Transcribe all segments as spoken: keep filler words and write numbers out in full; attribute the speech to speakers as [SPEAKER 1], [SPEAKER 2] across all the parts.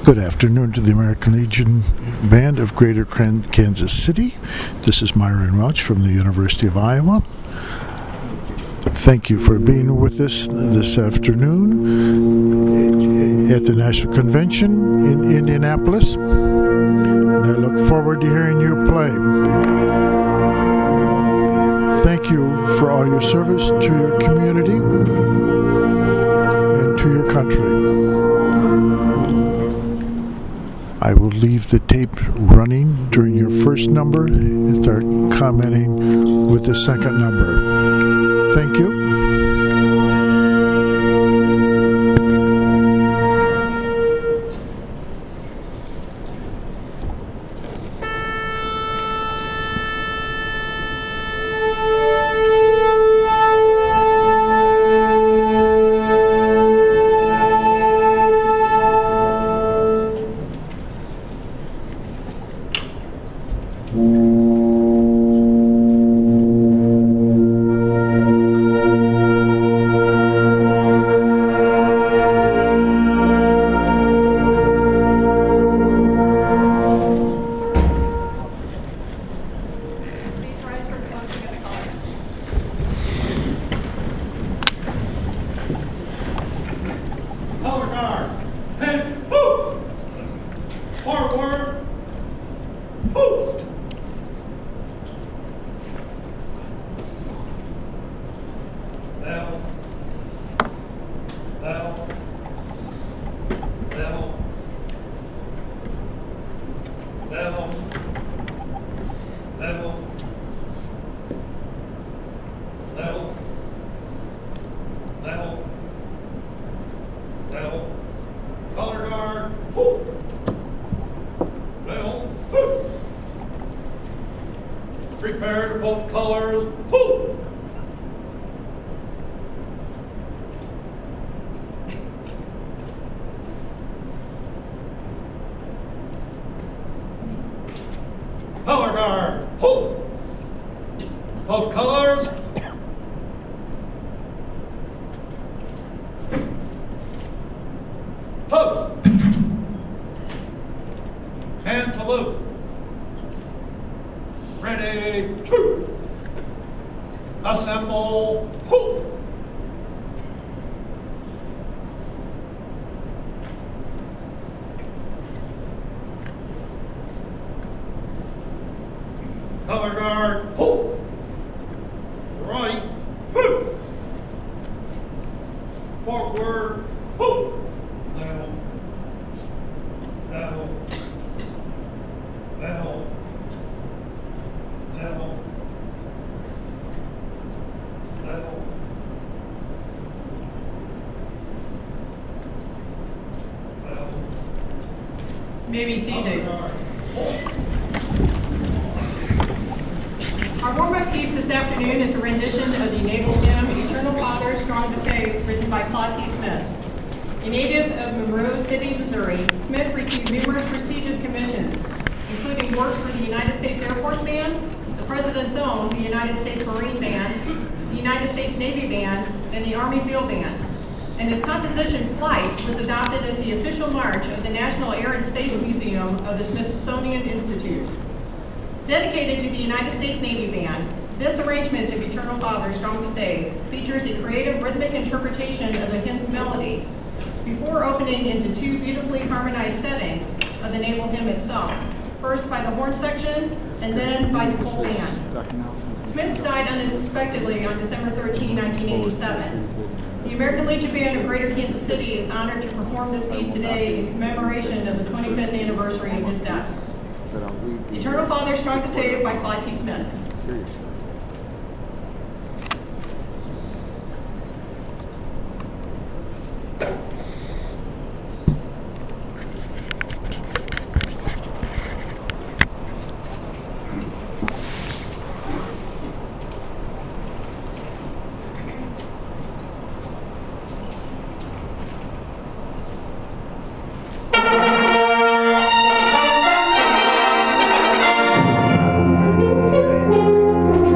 [SPEAKER 1] Good afternoon to the American Legion Band of Greater Kansas City. This is Myron Welch from the University of Iowa. Thank you for being with us this afternoon at the National Convention in Indianapolis. And I look forward to hearing you play. Thank you for all your service to your community and to your country. I will leave the tape running during your first number and start commenting with the second number. Thank you.
[SPEAKER 2] Prepare to both colors. Whoo! Color guard. Whoo! Both colors. Pose. And salute. Ready, two. Assemble, whoo. Color guard, whoo. Right, whoo. Forward, whoo. Level, level, level. Level. Level. Level.
[SPEAKER 3] May be seated. Our warm-up piece this afternoon is a rendition of the naval hymn, Eternal Father, Strong to Save, written by Claude T. Smith. A native of Monroe City, Missouri, Smith received numerous prestigious commissions, including works for the United States Air Force Band, the President's Own, the United States Marine Band, the United States Navy Band, and the Army Field Band. And his composition, Flight, was adopted as the official march of the National Air and Space Museum of the Smithsonian Institute. Dedicated to the United States Navy Band, this arrangement of Eternal Father, Strong to Save features a creative rhythmic interpretation of the hymn's melody, before opening into two beautifully harmonized settings of the naval hymn itself, first by the horn section and then by the full band. Smith died unexpectedly on December thirteenth, nineteen eighty-seven. The American Legion Band of Greater Kansas City is honored to perform this piece today in commemoration of the twenty-fifth anniversary of his death. Eternal Father, Strong to Save by Claude T. Smith.
[SPEAKER 2] Thank you.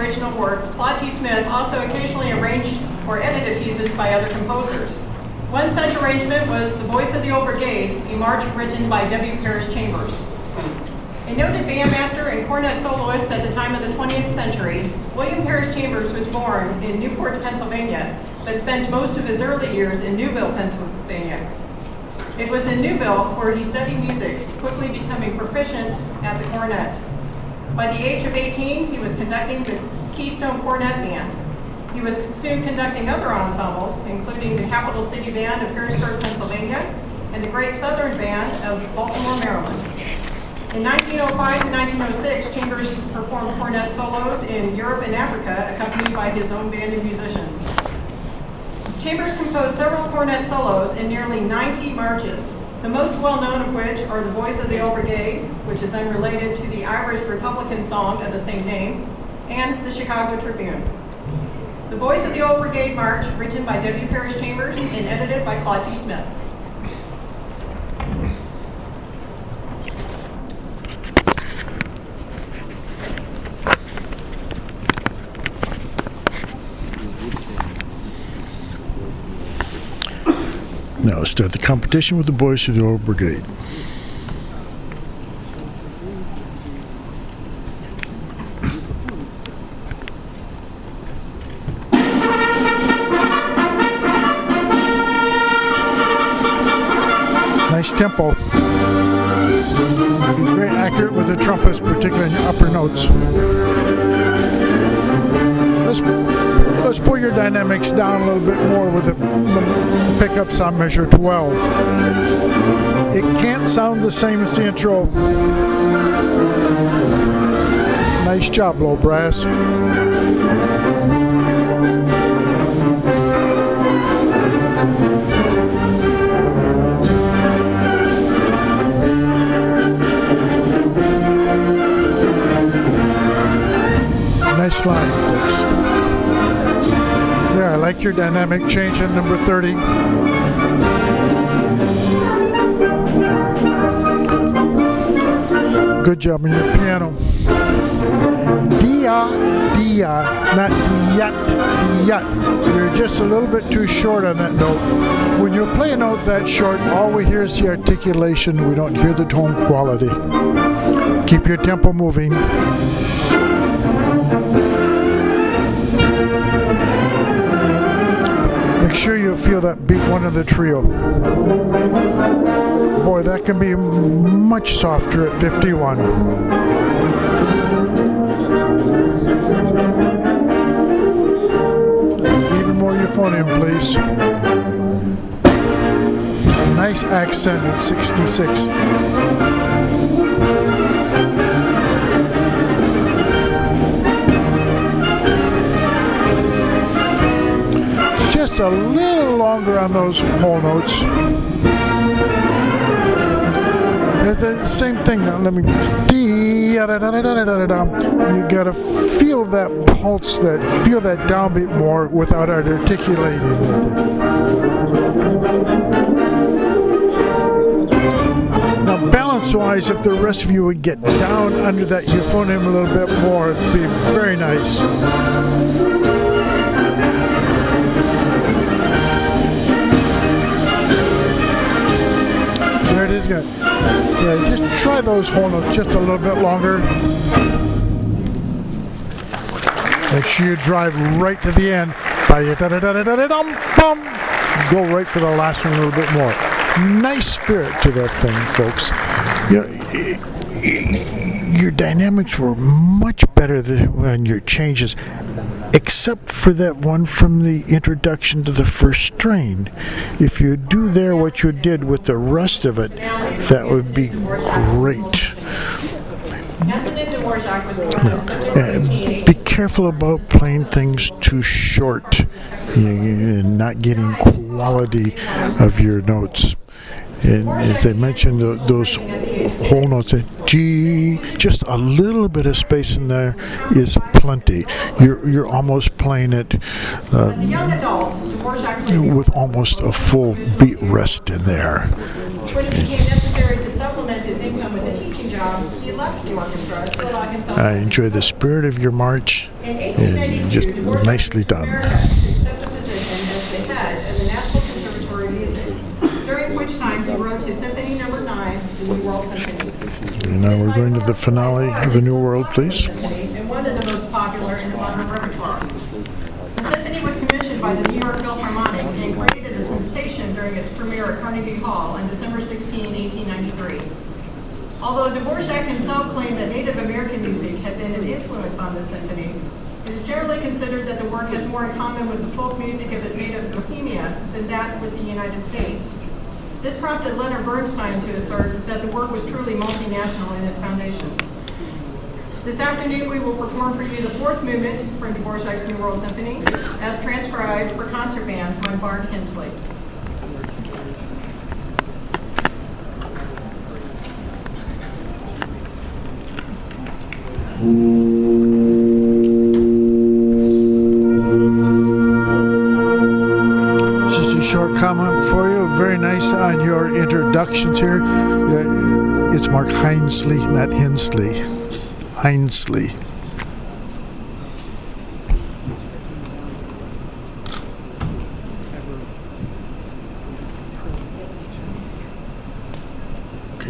[SPEAKER 3] original works, Claude T. Smith also occasionally arranged or edited pieces by other composers. One such arrangement was The Voice of the Old Brigade, a march written by W. Parrish Chambers. A noted bandmaster and cornet soloist at the time of the twentieth century, William Parrish Chambers was born in Newport, Pennsylvania, but spent most of his early years in Newville, Pennsylvania. It was in Newville where he studied music, quickly becoming proficient at the cornet. By the age of eighteen, he was conducting the Keystone Cornet Band. He was soon conducting other ensembles, including the Capital City Band of Harrisburg, Pennsylvania, and the Great Southern Band of Baltimore, Maryland. In nineteen oh five to nineteen oh six, Chambers performed cornet solos in Europe and Africa, accompanied by his own band of musicians. Chambers composed several cornet solos in nearly ninety marches, the most well-known of which are The Voice of the Old Brigade, which is unrelated to the Irish Republican song of the same name, and the Chicago Tribune. The Voice of the Old Brigade March, written by W. Parrish Chambers and edited by Claude T. Smith.
[SPEAKER 1] Now let's start the competition with The Voice of the Old Brigade. Nice tempo. Be very accurate with the trumpets, particularly in the upper notes. Let's let's pull your dynamics down a little bit more with the, the pickups on measure twelve. It can't sound the same as the intro. Nice job, low brass. Nice line, folks. Yeah, I like your dynamic change in number thirty. Good job on your piano. Dia, dia, not diat, diat. You're just a little bit too short on that note. When you play a note that short, all we hear is the articulation. We don't hear the tone quality. Keep your tempo moving. Make sure you feel that beat one of the trio. Boy, that can be much softer at fifty-one. Even more euphonium, please. Nice accent at sixty-six. Just a little longer on those whole notes. It's the same thing. Now let me. You gotta feel that pulse, that feel that downbeat more without articulating it. Now, balance-wise, if the rest of you would get down under that euphonium a little bit more, it'd be very nice. There it is. Good. Yeah, just try those whole notes just a little bit longer. Make sure you drive right to the end. Go right for the last one a little bit more. Nice spirit to that thing, folks. You know, your dynamics were much better than your changes, except for that one from the introduction to the first strain. If you do there what you did with the rest of it, that would be great. Uh, be careful about playing things too short and not getting quality of your notes. And as I mentioned, the, those whole notes, G, just a little bit of space in there is plenty. You're you're almost playing it uh, with almost a full beat rest in there.
[SPEAKER 3] When it became necessary to supplement his income with a teaching job, he left the orchestra to allow himself.
[SPEAKER 1] I enjoy the spirit of your march.
[SPEAKER 3] In
[SPEAKER 1] And just nicely done.
[SPEAKER 3] Accept the position as the head of the National Conservatory of Music, during which time he wrote his Symphony Number Nine, the New World Symphony.
[SPEAKER 1] And now we're going to the finale of the New World, please.
[SPEAKER 3] And one of the most popular in the modern repertoire. The symphony was commissioned by the New York Philharmonic and created a sensation during its premiere at Carnegie Hall on December sixteenth, eighteen ninety-three. Although Dvorak himself claimed that Native American music had been an influence on the symphony, it is generally considered that the work has more in common with the folk music of his native Bohemia than that with the United States. This prompted Leonard Bernstein to assert that the work was truly multinational in its foundations. This afternoon we will perform for you the fourth movement from Dvorak's New World Symphony, as transcribed for concert band by Bart Hensley.
[SPEAKER 1] Just a short comment for you. Very nice on your introductions here. Uh, it's Mark Hinsley, not Hensley. Hinsley. Okay.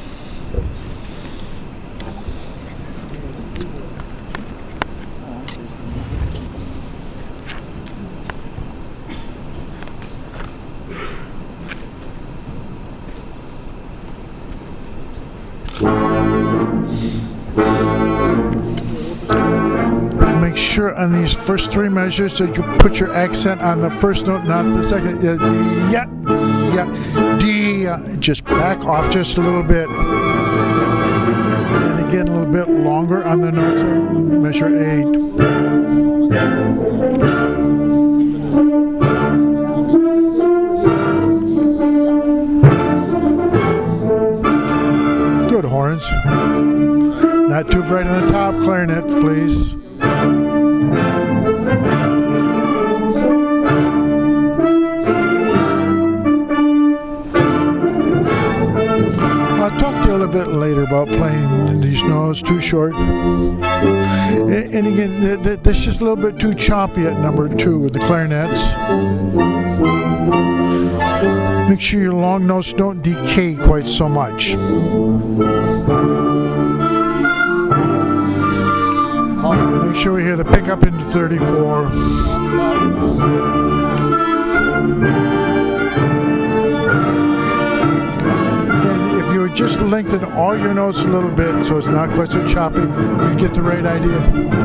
[SPEAKER 1] Make sure on these first three measures that you put your accent on the first note, not the second. Uh, yeah, yeah, D. Uh, just back off just a little bit. And again, a little bit longer on the notes. Measure eight. Good horns. Not too bright on the top. Clarinet, please. I'll talk to you a little bit later about playing these notes too short. And again, that's just a little bit too choppy at number two with the clarinets. Make sure your long notes don't decay quite so much. Make sure we hear the pickup into thirty-four. Again, if you would just lengthen all your notes a little bit so it's not quite so choppy, you get the right idea.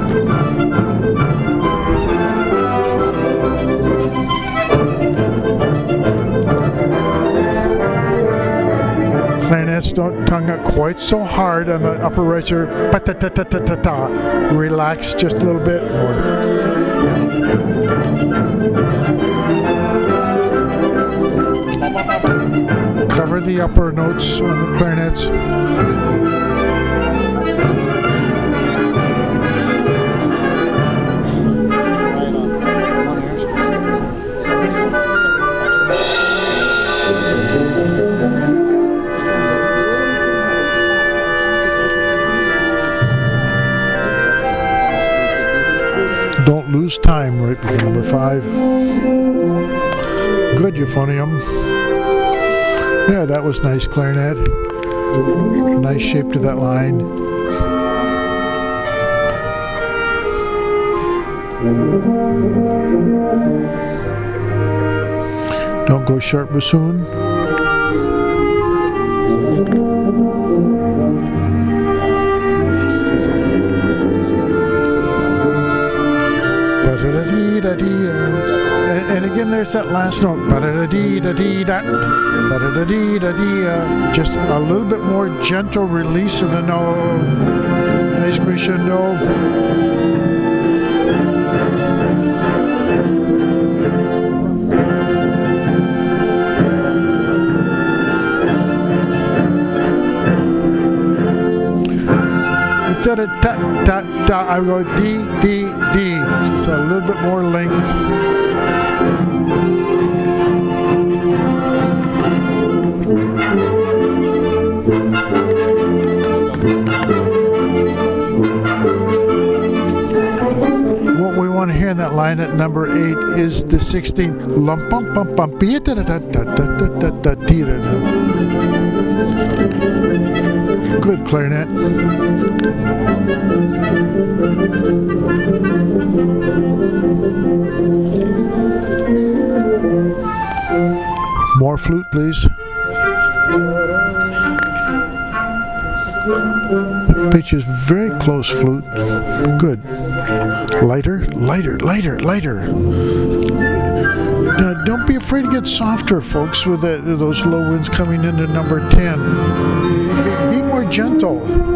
[SPEAKER 1] Clarinets don't tongue out quite so hard on the upper register. Pa-ta-ta-ta-ta-ta-ta. Relax just a little bit more. Cover the upper notes on the clarinets. Don't lose time right before number five. Good euphonium. Yeah, that was nice, clarinet. Nice shape to that line. Don't go sharp bassoon. And again, there's that last note. Just a little bit more gentle release of the note. Nice crescendo. Instead of ta ta ta, I go D D D. Just a little bit more length. clarinet number eight is the sixteen. Lump bum bum bum be da da da da da da da da. Good clarinet. More flute, please. The pitch is very close flute. Good. Lighter, lighter, lighter, lighter. Now, don't be afraid to get softer, folks, with the, those low winds coming into number ten. Be, be more gentle.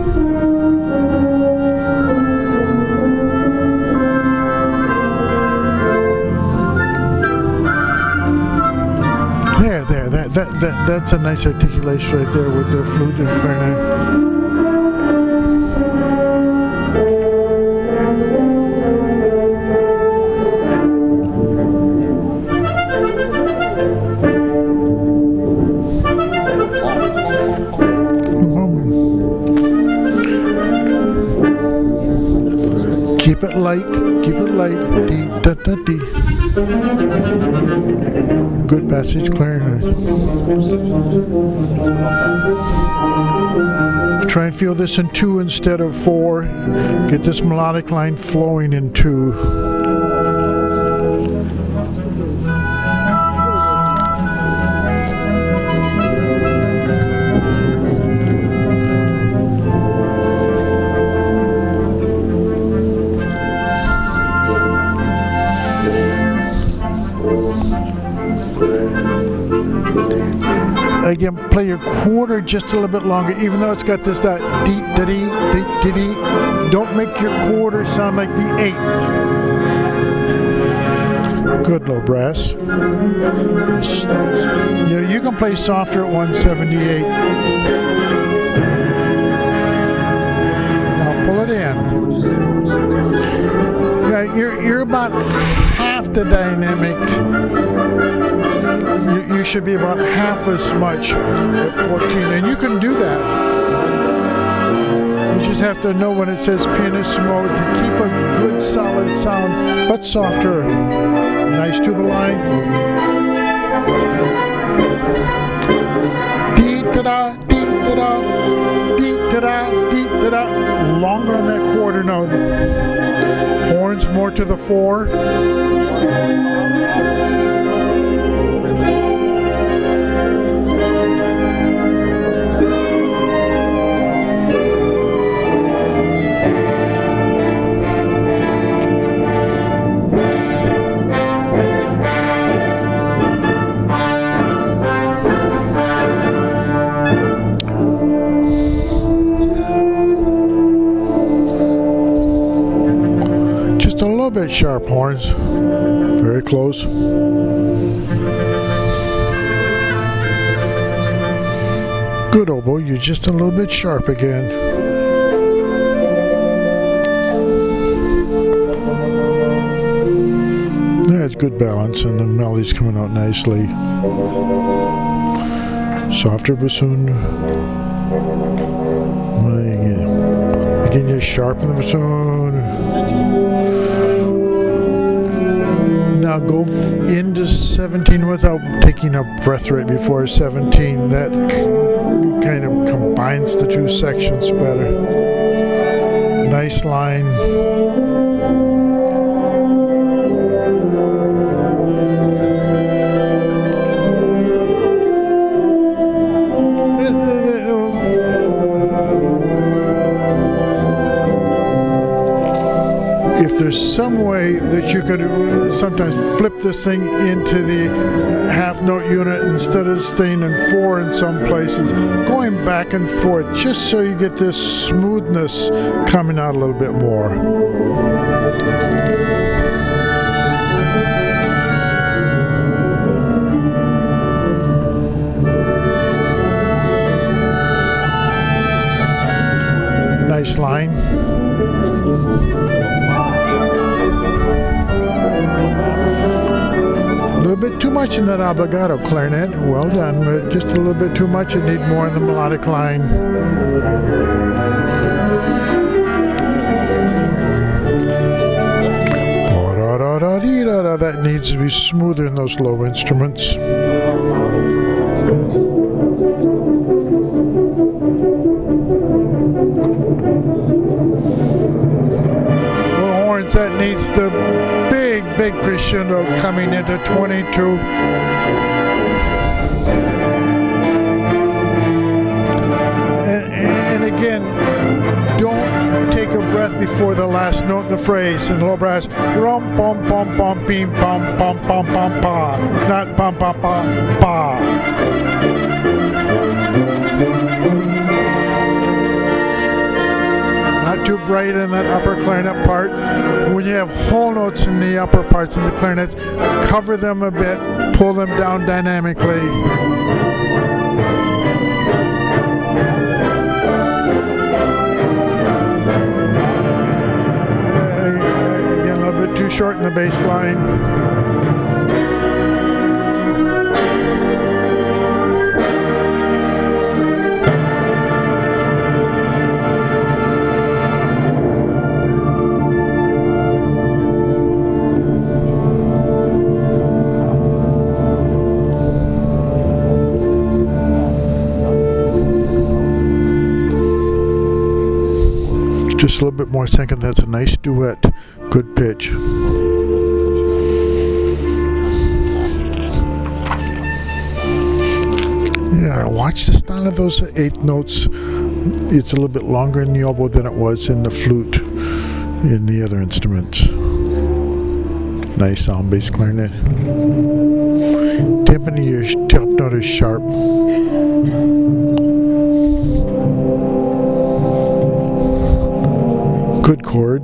[SPEAKER 1] There, there, that, that, that, that's a nice articulation right there with the flute and clarinet. Keep it light, keep it light, dee da da dee. Good passage clarinet. Try and feel this in two instead of four. Get this melodic line flowing in two. Again, play your quarter just a little bit longer, even though it's got this that dee da dee dee dee dee. Don't make your quarter sound like the eighth. Good low brass. Yeah, you can play softer at one seventy-eight. Now pull it in. Yeah, you're you're about half the dynamic. You, you should be about half as much at fourteen, and you can do that. You just have to know when it says pianissimo to keep a good solid sound, but softer. Nice tuba line. Dee da da, dee da da, dee da da, dee da da. Longer on that quarter note. Horns more to the four. Just a little bit sharp horns. Very close. Good oboe, you're just a little bit sharp again. That's good balance, and the melody's coming out nicely. Softer bassoon. Again, you sharpen the bassoon. Now go into seventeen without taking a breath right before seventeen. That kind of combines the two sections better. Nice line. If there's some way that you could sometimes flip this thing into the half note unit instead of staying in four in some places, going back and forth just so you get this smoothness coming out a little bit more. Nice line. A little bit too much in that obligato clarinet. Well done, but just a little bit too much. You need more in the melodic line. Da, da, Da-da-dee-da-da. That needs to be smoother in those low instruments. The horns, that needs the big, big crescendo coming into twenty-two. And, and again, don't take a breath before the last note in the phrase in the low brass. Rum pom pom pom beam pom pom pom pom pa. Not pom pom pom pa. Not too bright in that upper clarinet part. When you have whole notes in the upper parts of the clarinets, cover them a bit, pull them down dynamically. Again, a little bit too short in the bass line. Just a little bit more second. That's a nice duet. Good pitch. Yeah, watch the style of those eighth notes. It's a little bit longer in the oboe than it was in the flute in the other instruments. Nice sound bass clarinet. Timpani, your top note is sharp. Good chord.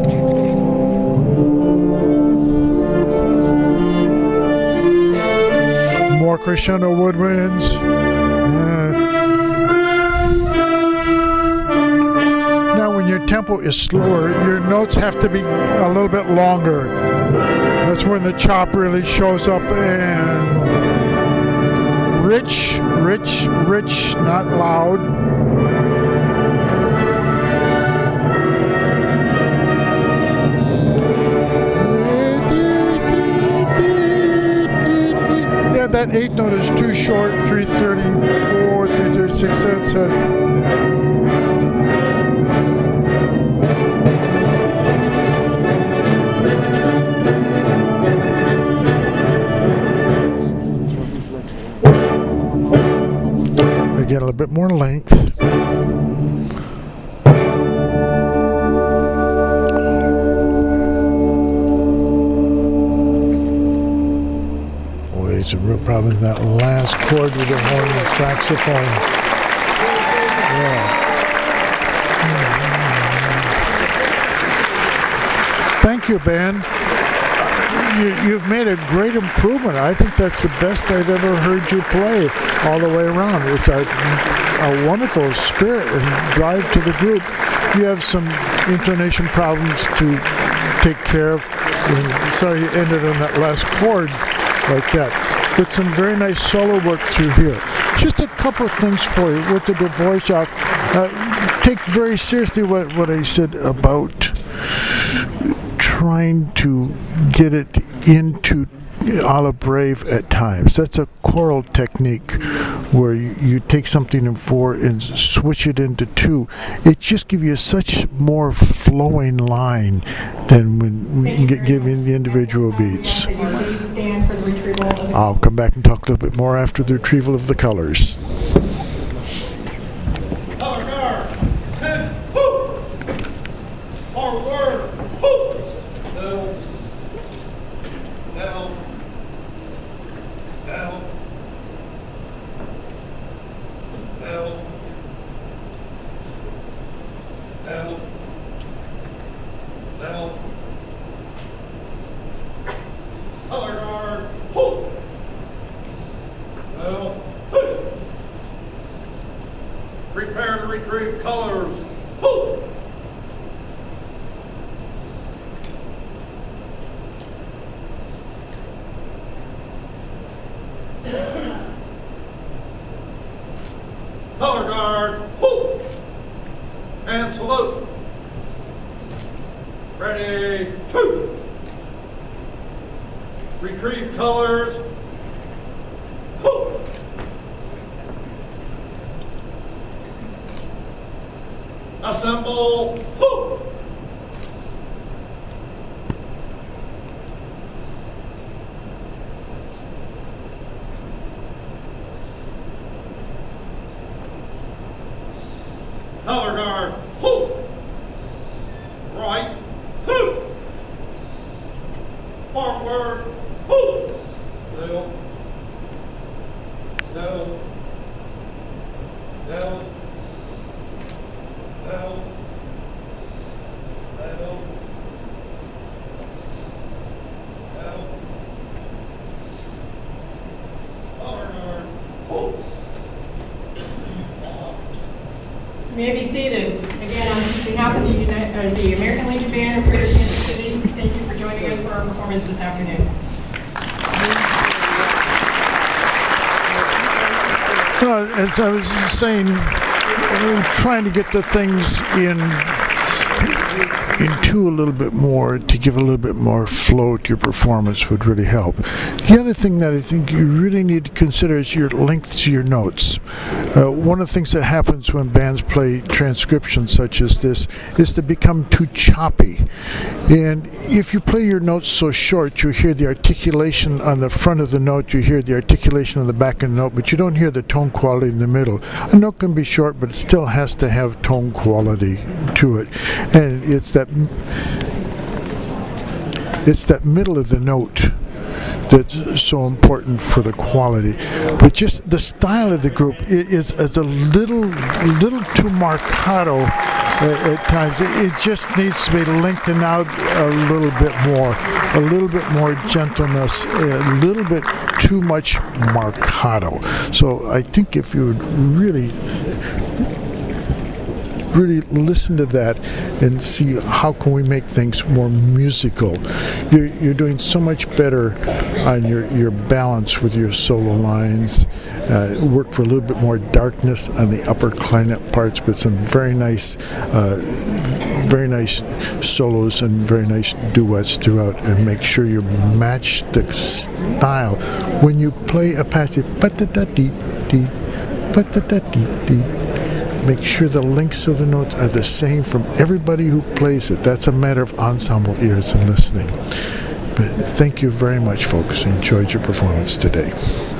[SPEAKER 1] More crescendo woodwinds. Uh, now when your tempo is slower, your notes have to be a little bit longer. That's when the chop really shows up, and rich, rich, rich, not loud. That eighth note is too short. three thirty-four, three thirty-six, that's it. Again, a little bit more length. It's a real problem in that last chord with the horn and saxophone. Yeah. Thank you, band. You, you've made a great improvement. I think that's the best I've ever heard you play all the way around. It's a, a wonderful spirit and drive to the group. You have some intonation problems to take care of. And sorry you ended on that last chord like that. But some very nice solo work through here. Just a couple of things for you with the Dvorak. Uh, take very seriously what, what I said about trying to get it into a la breve at times. That's a choral technique where you, you take something in four and switch it into two. It just gives you such more flowing line than when we can get giving the individual beats. I'll come back and talk a little bit more after the retrieval of the colors.
[SPEAKER 2] Color guard, ten, whoo! Forward, whoo! Down, down, down, down, down, down. Color guard, whoo! Down, whoo! Prepare to retrieve colors, whoo! Color guard, whoo! And salute. Ready, two. retrieve colors, whoop. Assemble, whoop. Color guard, whoop. Right, whoop. Forward, whoop. Down, down, down, down, down, down. Color guard, whoop.
[SPEAKER 3] You may be seated. Again, on behalf of the, Uni- uh, the American Legion Band of Greater Kansas City, thank you for joining us for our performance this afternoon.
[SPEAKER 1] Well, as I was saying, uh, trying to get the things in into a little bit more to give a little bit more flow to your performance would really help. The other thing that I think you really need to consider is your length to your notes. Uh, one of the things that happens when bands play transcriptions such as this is to become too choppy. And if you play your notes so short, you hear the articulation on the front of the note, you hear the articulation on the back of the note, but you don't hear the tone quality in the middle. A note can be short, but it still has to have tone quality to it. And it's that it's that middle of the note that's so important for the quality. But just the style of the group is, is a little little too marcato uh, at times. It, it just needs to be lengthened out a little bit more, a little bit more gentleness, a little bit too much marcato. So I think if you would really really listen to that and see how can we make things more musical. You're, you're doing so much better on your, your balance with your solo lines. Uh, work for a little bit more darkness on the upper clarinet parts with some very nice uh, very nice solos and very nice duets throughout, and make sure you match the style when you play a passage. Ba-da-da-dee-dee, ba-da-da-dee-dee. Make sure the lengths of the notes are the same from everybody who plays it. That's a matter of ensemble ears and listening. But thank you very much, folks. Enjoyed your performance today.